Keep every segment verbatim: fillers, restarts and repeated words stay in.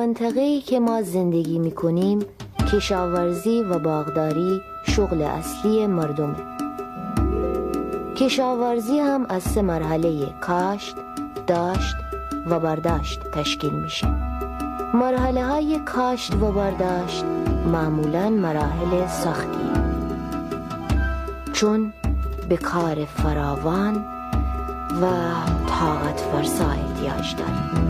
منطقه‌ای که ما زندگی می‌کنیم کشاورزی و باغداری شغل اصلی مردمه. کشاورزی هم از سه مرحله کاشت، داشت و برداشت تشکیل میشه. مرحله های کاشت و برداشت معمولاً مراحل سختی، چون به کار فراوان و طاقت فرسا احتیاج داره.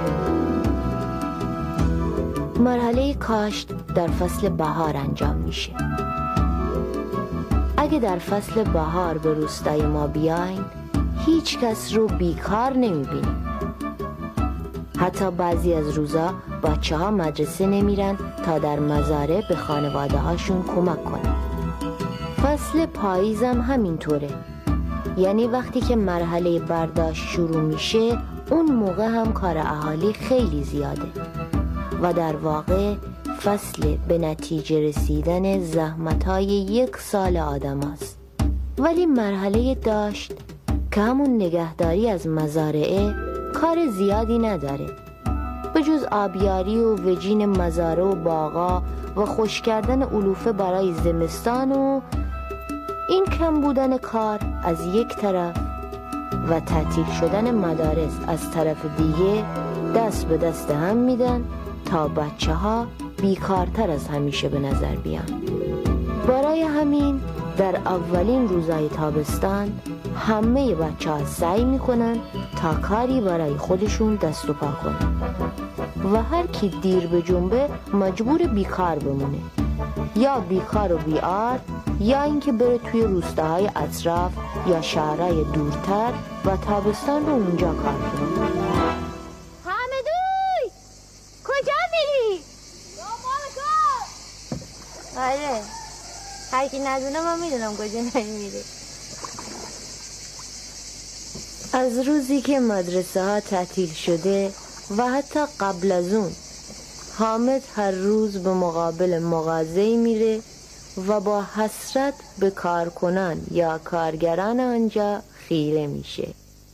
مرحله کاشت در فصل بهار انجام میشه. اگه در فصل بهار به روستای ما بیاین، هیچ کس رو بیکار نمیبینیم. حتی بعضی از روزا بچه ها مدرسه نمیرن تا در مزارع به خانواده هاشون کمک کنن. فصل پاییزم همینطوره. یعنی وقتی که مرحله برداشت شروع میشه، اون موقع هم کار اهالی خیلی زیاده و در واقع فصل به نتیجه رسیدن زحمت‌های یک سال آدم هست. ولی مرحله داشت که همون نگهداری از مزارعه کار زیادی نداره، به جز آبیاری و وجین مزارع و باغا و خشک کردن علوفه برای زمستان و این کم بودن کار از یک طرف و تعطیل شدن مدارس از طرف دیگه دست به دست هم میدن تا بچه ها بیکارتر از همیشه به نظر بیان. برای همین در اولین روزای تابستان همه بچه ها سعی میکنن تا کاری برای خودشون دست و پا کنن و هر کی دیر به جنبه مجبور بیکار بمونه، یا بیکار و بیار، یا اینکه بره توی روستاهای اطراف یا شهرهای دورتر و تابستان رو اونجا کار کنه. حامدوی کجا میری؟ آره، هر کی ندونه ما میدونم کجا نمیری. از روزی که مدرسه ها تعطیل شده و حتی قبل از اون، حامد هر روز به مقابل مغازه‌ای میره و با حسرت به کارکنان یا کارگران آنجا خیره میشه.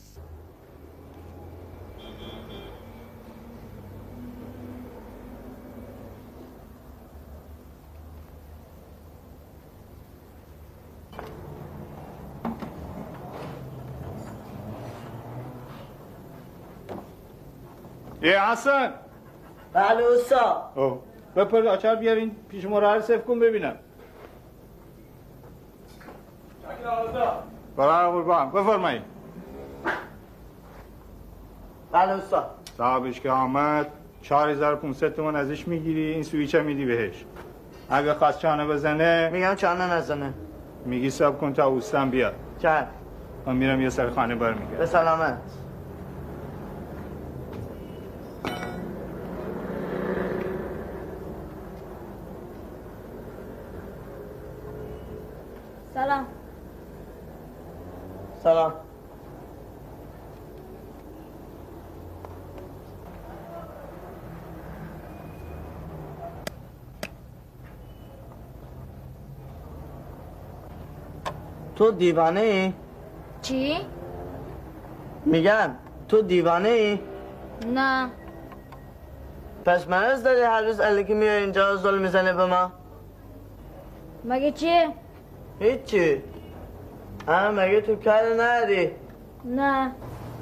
یه حسن. بله استاد. اوه بپر آچار بیارین پیش مرحل صف کن ببینم. برای قربان بفرمایید. بله استاد. صاحبش که آمد چهار هزار و پانصد تومان ازش میگیری، این سویچه میدی بهش. اگه خواست چانه بزنه میگم چانه نزنه. میگی ساب کن تا اوستم بیاد. چند؟ من میرم یه سر خانه بر میگم. به سلامت. سلام. سلام. تو دیوانه ای؟ چی؟ میگم تو دیوانه ای؟ نه. پس مرض داری هر روز الکی میای اینجا ظلم میزنه به ما؟ مگه چیه؟ هیچی. اما مگه تو کار نداری؟ نه.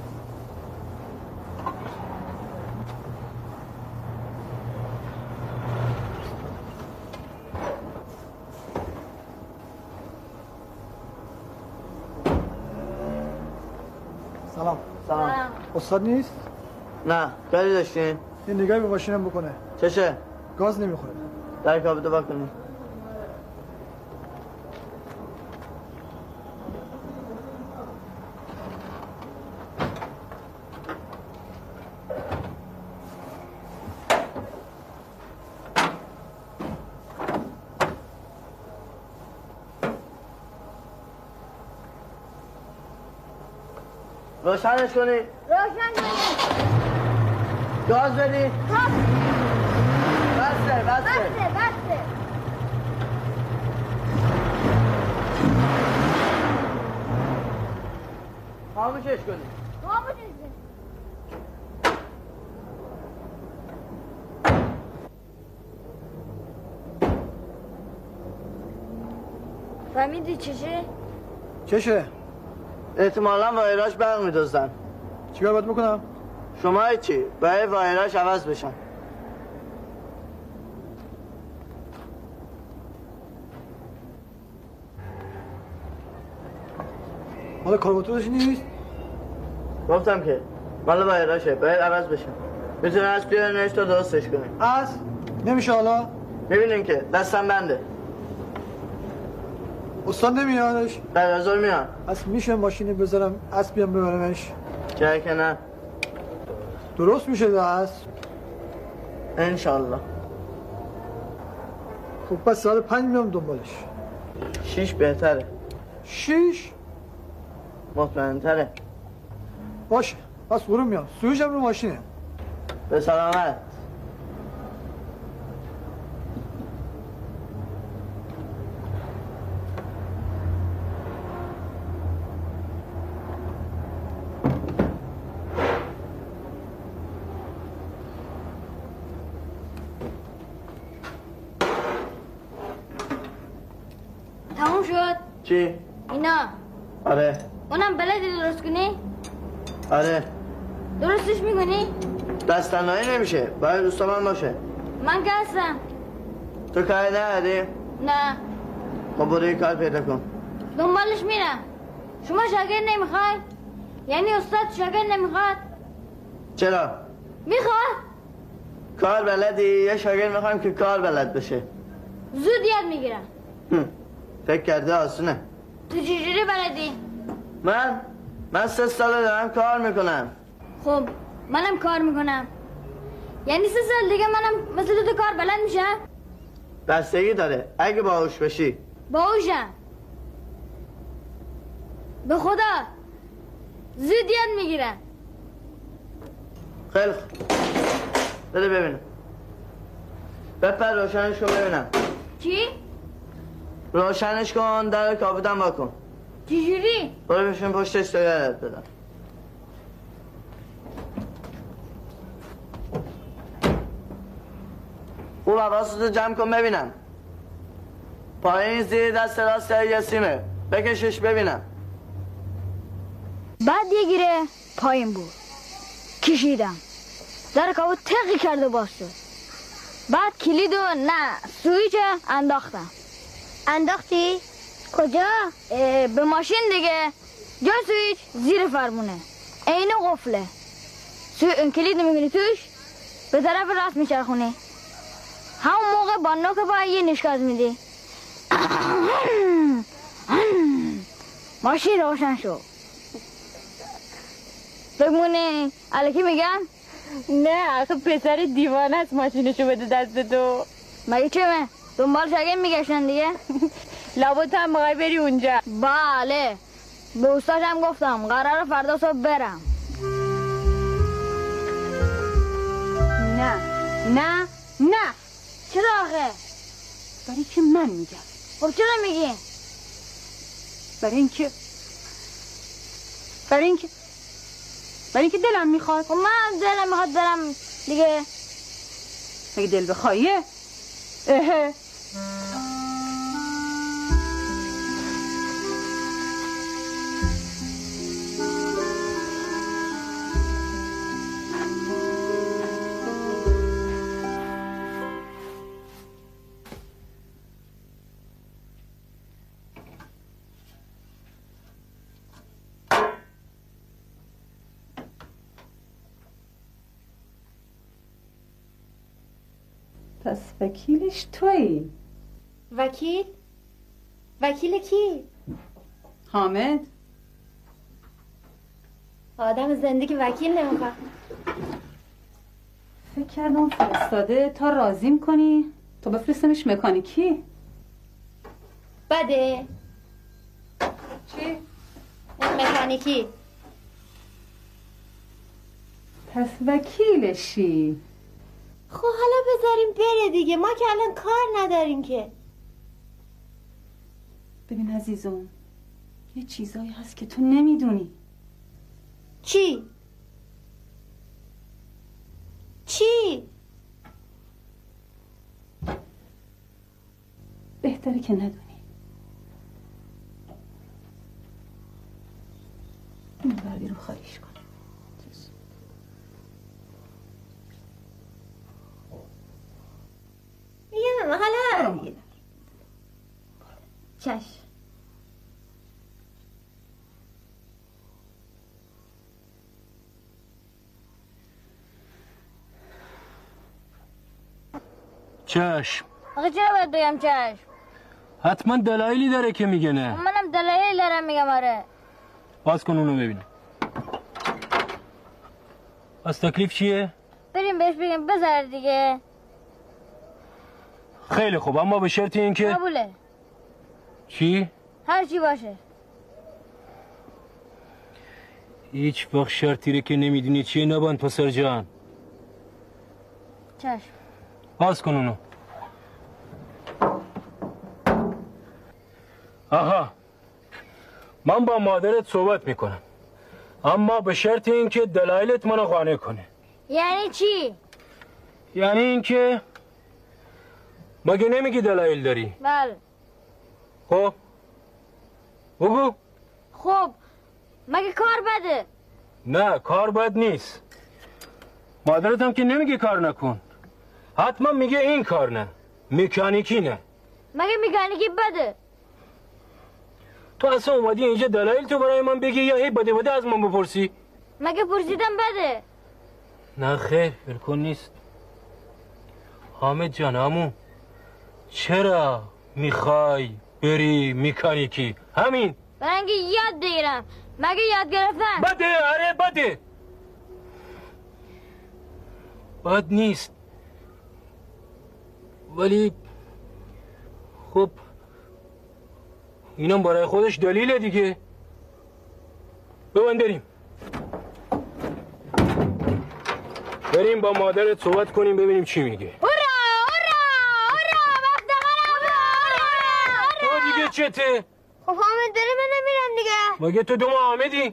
سلام. سلام. استاد نیست؟ نه. کاری داشتین؟ یه نگاهی به ماشینم بکنه. چشه؟ گاز نمیخوره. در کابتو بکنی. روشنش کنی؟ روشن کنی. گاز بدی؟ ها. بسته بسته بسته بسته. خاموشش کنی. خاموشش کنی. فهمیدی چشه؟ چشه؟ احتمالا وایراش برق میدازدن. چیکار باید بکنم؟ شما چی؟ باید وایراش عوض بشن. مال کارباتورش نیست؟ گفتم که مال وایراشه باید عوض بشن. میتونه از بیارنش تا درستش کنیم. از؟ نمیشه حالا؟ میبینین که دستم بنده. استاد نمیادش؟ بعد از ظهر میان. از میشه ماشین بذارم اسب بیام ببرمش؟ چرا که نه؟ درست میشه دست؟ انشالله. خب پس ساعت پنج میام دنبالش. شیش بهتره. شیش؟ مطمئن تره. باشه پس برو میام. سویشم رو ماشینه. به سلامت. تموم شد؟ چی؟ اینا آره. اونم بلدی درست کنی؟ آره. درستش میکنی؟ دست تنهایی نمیشه. باید دوستا من باشه. من که هستم. تو کاری نداری؟ نه خب برو یه کار پیدا کن. دنبالش میرم. شما شاگرد نمیخوای؟ یعنی استاد شاگرد نمیخواد؟ چرا؟ میخواد؟ کار بلدی؟ یه شاگرد میخوایم که کار بلد بشه. زود یاد میگیرم. هم. فکر کرده آسونه. تو چجوری بلدی؟ من؟ من سه ساله دارم کار میکنم. خب منم کار میکنم. یعنی سه سال دیگه منم مثل تو کار بلد میشم؟ بستگی داره اگه باهوش بشی. باهوشم. به خدا زود یاد میگیرم. خیلی خوب. بده ببینم. بپر روشنش کن ببینم. چی؟ روشنش کن در کابوتم واکن. چجوری؟ برو بشین پشتش تا یادت بدم. خوب حواستو جمع کن ببینم. پایین زیر دست راست یه سیمه. بکشش ببینم. بعد یه گیره پایین بود. کشیدم. در کابوت تقی کرد و باز شد. بعد کلید و نه سویچ انداختم. انداختی؟ کجا؟ به ماشین دیگه. جا سویچ زیر فرمونه. اینو قفله. سوی اون کلید میگنی توش به طرف راست میچرخونی. همون موقع با نوک با یه نشکاز میدی. ماشین روشن شد. بگمونه الکی میگم؟ نه آخه پسر دیوانه است ماشینشو بده دست تو. مگه چه من؟ دنبال شاگرد میگشتن دیگه؟ لابد هم بخوای بری اونجا. بله به استادم گفتم قراره فردا صبح برم. نه نه نه. چرا آخه؟ برای که من میگم. خب چرا میگی؟ برای اینکه برای اینکه برای اینکه دلم میخواد. خب من دلم میخواد برم دیگه. اگه دل بخوایه اه. پس وکیلش تویی؟ وکیل؟ وکیل کی؟ حامد؟ آدم زندگی وکیل نمیخواد. فکر کردم فرستاده تا راضیم کنی تو بفرستمش مکانیکی. بده چی؟ مکانیکی. پس وکیلشی؟ خب حالا بذاریم بره دیگه. ما که الان کار نداریم که. ببین عزیزم یه چیزایی هست که تو نمیدونی. چی؟ چی؟ بهتره که ندونی. خواهیش کنم. میگم حالا دیگه چشم. چشم. آقا چرا باید بگم چشم؟ حتما دلایلی داره که میگه نه. منم دلایلی دارم میگم آره. باز کن اونو ببینم. از تکلیف چیه؟ بریم بهش بگیم بذار دیگه. خیلی خوب، اما به شرط این که قبوله. چی؟ هر چی باشه. هیچ وقت شرطی رو که نمیدونی چیه نباند پسر جان. چشم. باز کن اونو. آها، من با مادرت صحبت میکنم، اما به شرط این که دلایلت منو قانع کنه. یعنی چی؟ یعنی این که مگه نمیگی دلایل داری؟ بله. خب بگو. خب مگه کار بده؟ نه کار بد نیست. مادرت هم که نمیگه کار نکن، حتما میگه این کار نه، مکانیکی نه. مگه مکانیکی بده؟ تو اصلا اومدی اینجا دلایل تو برای من بگی یا هی بده بده از من بپرسی؟ مگه پرسیدم بده؟ نه خیر بلکن نیست. حامد جان عمو، چرا میخوای بری مکانیکی؟ همین. برای اینکه یاد بگیرم. مگه یاد گرفتن؟ بده. آره بده. بد نیست، ولی خب اینم برای خودش دلیله دیگه. ببین بریم بریم با مادرت صحبت کنیم ببینیم چی میگه. هورا هورا هورا مفتقرم. هورا تو دیگه چته؟ خب حامد داره من نمیرم دیگه. مگه تو دوم حامدی؟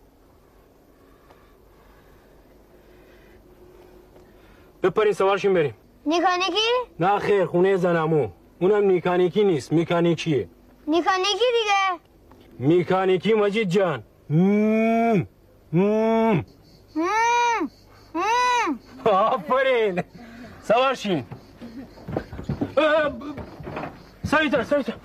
بپرین سوارشیم بریم. نیکانیکی؟ نه خیر، خونه زنمو. اونم نیکانیکی نیست، میکانیکیه. نیکانیکی دیگه. میکانیکی مجید جان. مم. مم. هم هم آفرین. سوارشین. سریعتر سریعتر.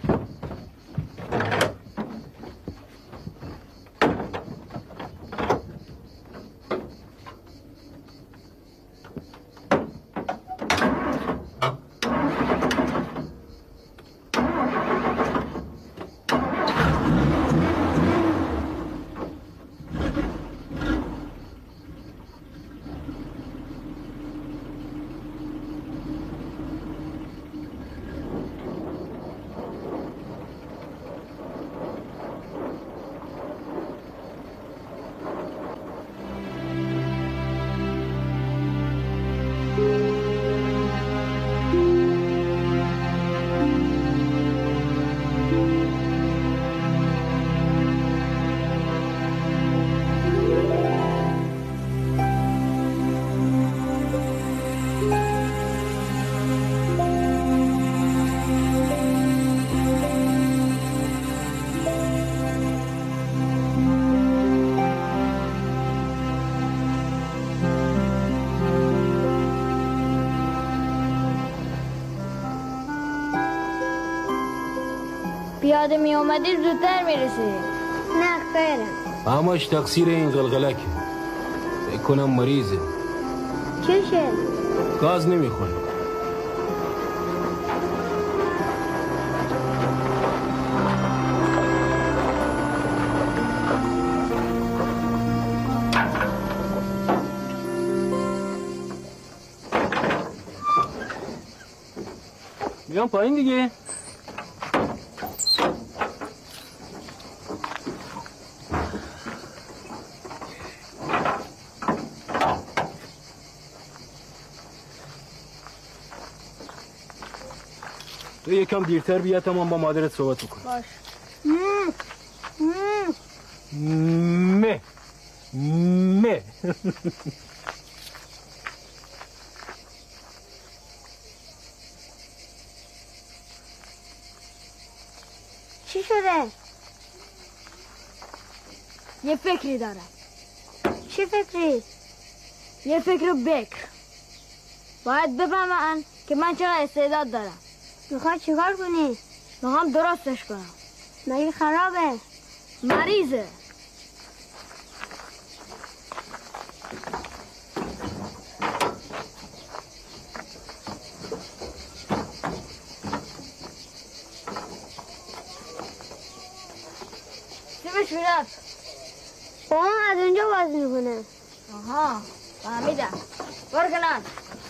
پیاده می اومدی زودتر میرسی. نه خیرم. همش تقصیر این غلغلکه. فکر کنم مریضه. چشه؟ گاز نمیخونه. بیام پایین دیگه. تو یکم دیرتر بیا تا من با مادرت صحبت بکنم. باش. مه مه چی شده؟ یه فکری دارم. چه فکری؟ یه فکر بکر. باید بفهمن که من چقدر استعداد دارم. میخوای چیکار کنی؟ میخوام درستش کنم. مگه خرابه؟ مریضه. سیبش میرفت. با هم از اونجا باز میکنه. آها فهمیدم. برو کنن.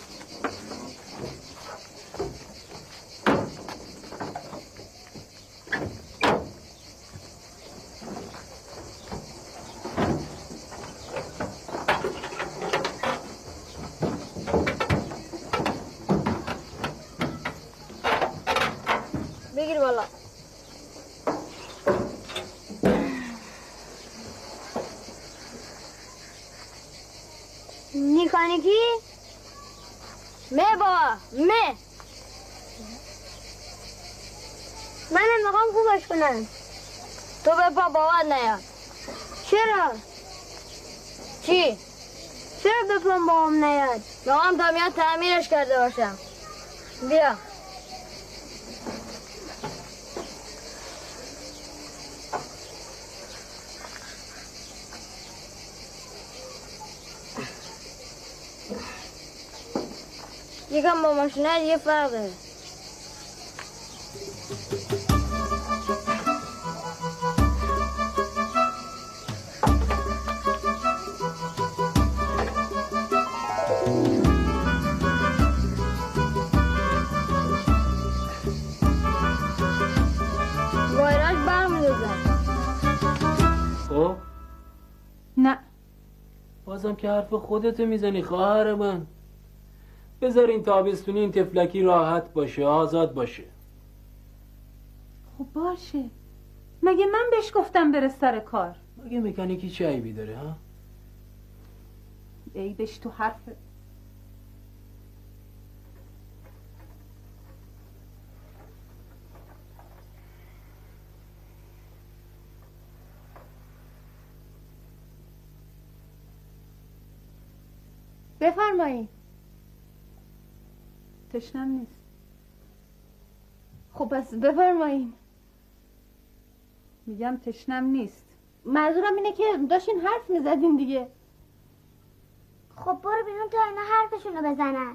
بگیر بالا. میکانیکی؟ مه بابا مه منم میخوام خوبش کنم. تو به پا باور نیاد. چرا؟ چی؟ چرا به پا باهم نیاد؟ میخوام تا میاد تعمیرش کرده باشم. بیا یکم با ماشینه دیگه فرق داره. وایراش برمیدازن. خب نه بازم که حرف خودتو میزنی خواهر من. بذار این تابستونی این تفلکی راحت باشه، آزاد باشه. خب باشه. مگه من بهش گفتم بره سر کار؟ مگه مکانیکی چه عیبی داره ها؟ عیبش تو حرف. بفرمایید. تشنم نیست. خب پس بفرمایید. میگم تشنم نیست. منظورم اینه که داشتین حرف میزدین دیگه. خب برو بیرون تا اینا حرفشونو بزنن.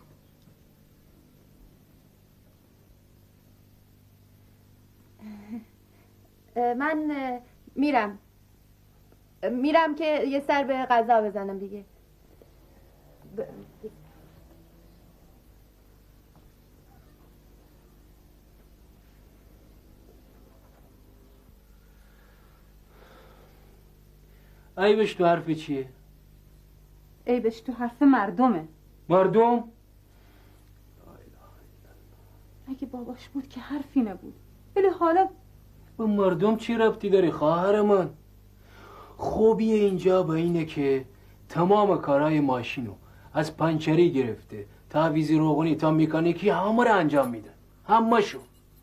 من میرم میرم که یه سر به غذا بزنم دیگه. ب... عیبش تو حرف چیه؟ عیبش تو حرف مردمه. مردم؟ اگه باباش بود که حرفی نبود. ولی حالا با مردم چی ربطی داری خواهر من؟ خوبی اینجا با اینه که تمام کارهای ماشینو از پنچری گرفته تا ویزی روغنی تا مکانیکی همه رو انجام میدن. همه شو.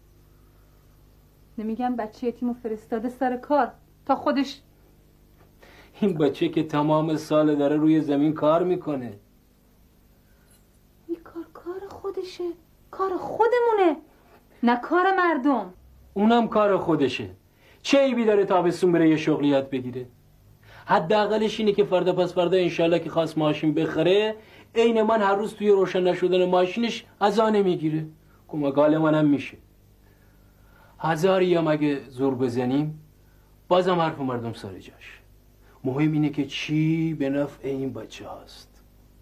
نمیگم بچه یتیمو فرستاده سر کار تا خودش. این بچه که تمام سال داره روی زمین کار میکنه. این کار کار خودشه. کار خودمونه، نه کار مردم. اونم کار خودشه. چه عیبی داره تابستون بره یه شغلی یاد بگیره؟ حداقلش اینه که فردا پس فردا انشالله که خواست ماشین بخره عین من هر روز توی روشن نشدن ماشینش ازانه میگیره. کمگال منم میشه. هزاری هم اگه زور بزنیم بازم حرف مردم سر جاش. مهم اینه که چی به نفع این بچه هست.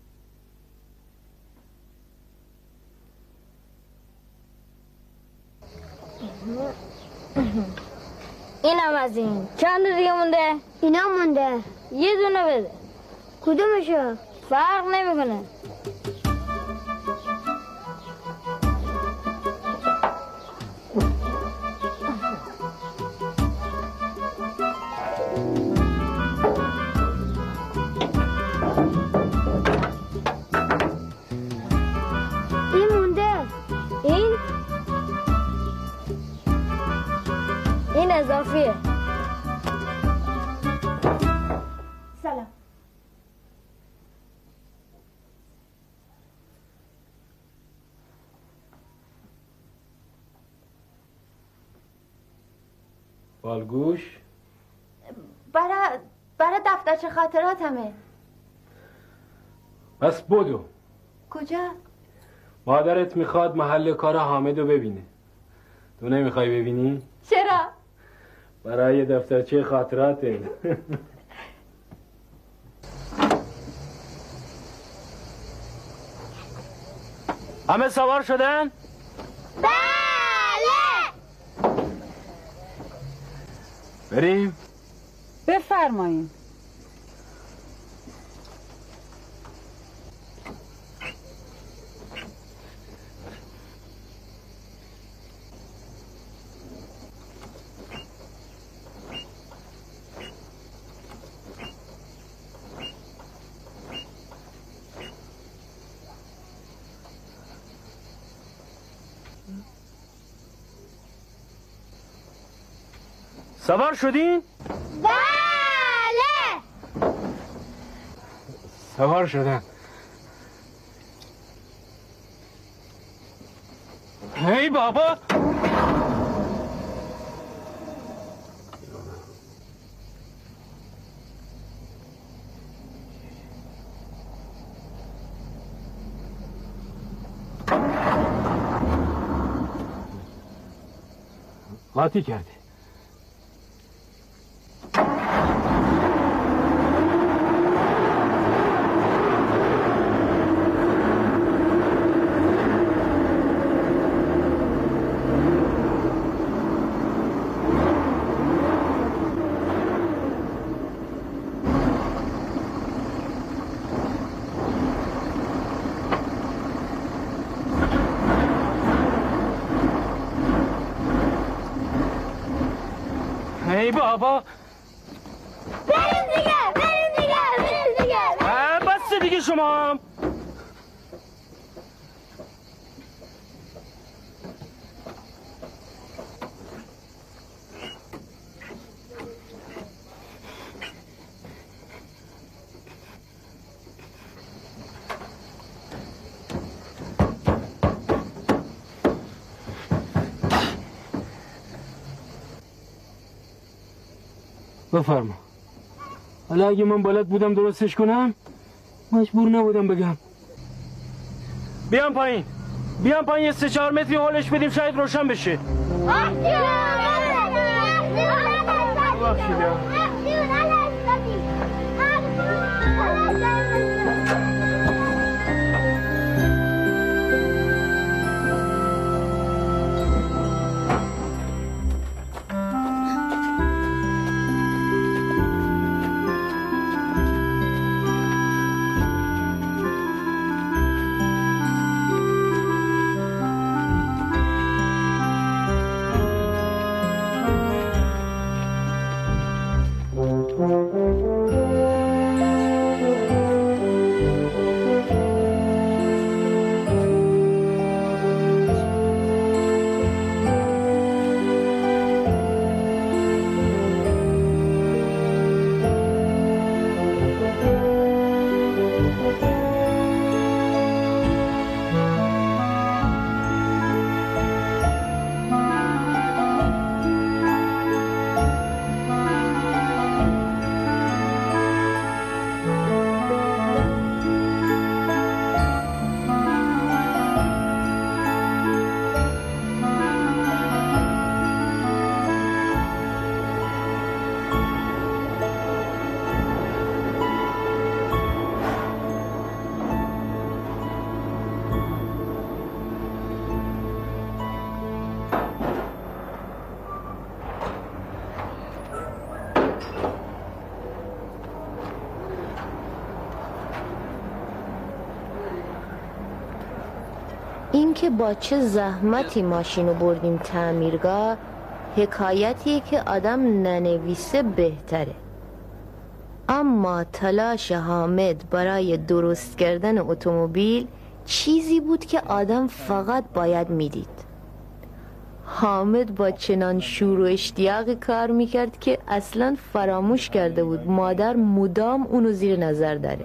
اینم از این. چند دیگه مونده؟ اینا مونده. یه دونه بده. کدومشو؟ فرق نمیکنه. این مونده. این این اضافیه. سلام. بالگوش؟ برای برای دفترچه خاطراتمه. بس بدو. کجا؟ مادرت میخواد محل کار حامد رو ببینه. تو نمیخوای ببینی؟ چرا؟ برای دفترچه خاطراته. همه سوار شدن؟ بله. بریم؟ بفرمایید. سوار شدین؟ بله. سوار شدن. هی بابا، قاطی کرده. ای بابا، بریم دیگه بریم دیگه بریم دیگه. بس دیگه شما هم. بفرما. حالا اگه من بلد بودم درستش کنم مجبور نبودم بگم. بیام پایین، بیام پایین، یه سه چهار متری حالش بدیم شاید روشن بشه. این که با چه زحمتی ماشینو بردیم تعمیرگاه حکایتیه که آدم ننویسه بهتره. اما تلاش حامد برای درست کردن اتومبیل چیزی بود که آدم فقط باید میدید. حامد با چنان شور و اشتیاقی کار میکرد که اصلا فراموش کرده بود مادر مدام اونو زیر نظر داره.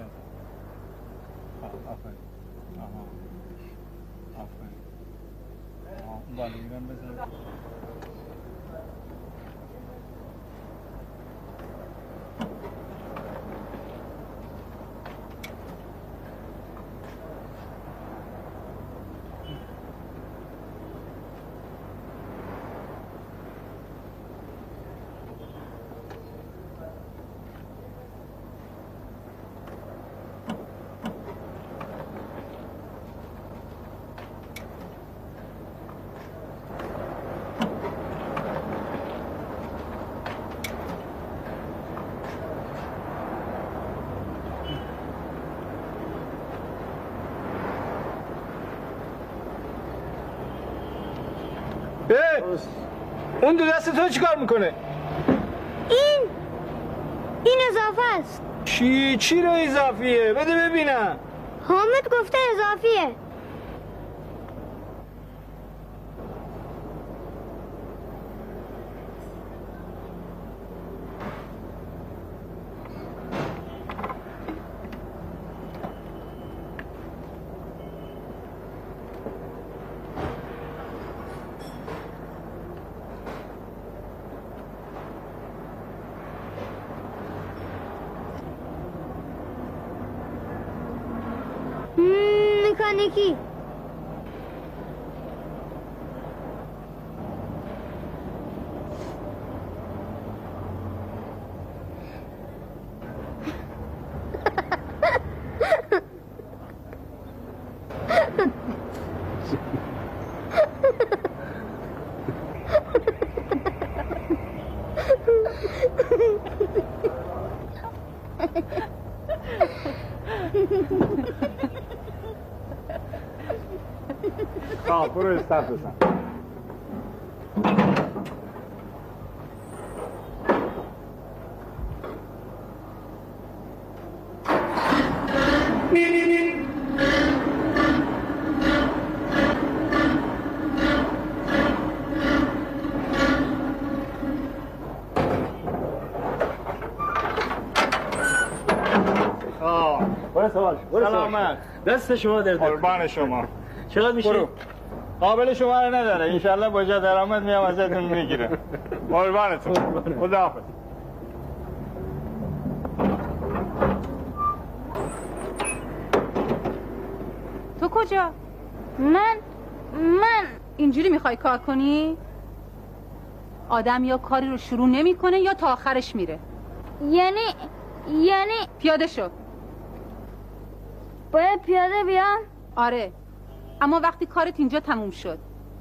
بس. اون دو دست تو چیکار میکنه؟ این این اضافه است. چی چی رو اضافیه؟ بده ببینم. حامد گفته اضافیه. مکانیکی. خب برو استارت بزن. سلامت. دست شما درد قربان شما. چقدر میشه؟ برو. قابل شما رو نداره. انشالله با جا درآمد میام ازتون میگیره. قربانتون. خداحافظ. تو کجا؟ من من اینجوری میخوای کار کنی؟ آدم یا کاری رو شروع نمیکنه یا تا آخرش میره. یعنی یعنی پیاده شو. باید پیاده بیام؟ آره، اما وقتی کارت اینجا تموم شد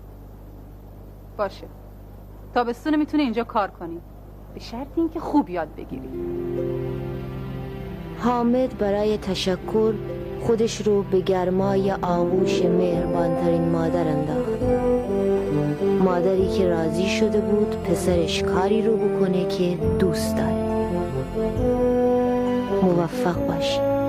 باشه تابستون میتونه اینجا کار کنی، به شرط اینکه خوب یاد بگیری. حامد برای تشکر خودش رو به گرمای آغوش مهربانترین مادر انداخت. مادری که راضی شده بود پسرش کاری رو بکنه که دوست داره. موفق باش.